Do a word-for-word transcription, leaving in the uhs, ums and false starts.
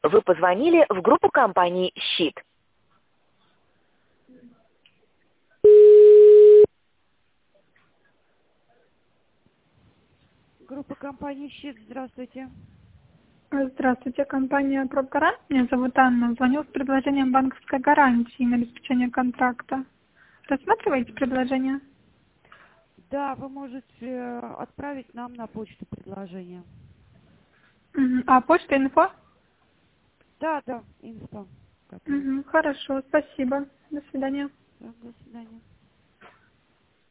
Вы позвонили в группу компании «Щит». Группа компании «Щит», здравствуйте. Здравствуйте, компания «Пробгарант». Меня зовут Анна. Звоню с предложением банковской гарантии на обеспечение контракта. Рассматриваете предложение? Да, вы можете отправить нам на почту предложение. Мгм. А почта инфо? Да, да, инфо. Готово. Мгм. Хорошо, спасибо. До свидания. Да, до свидания.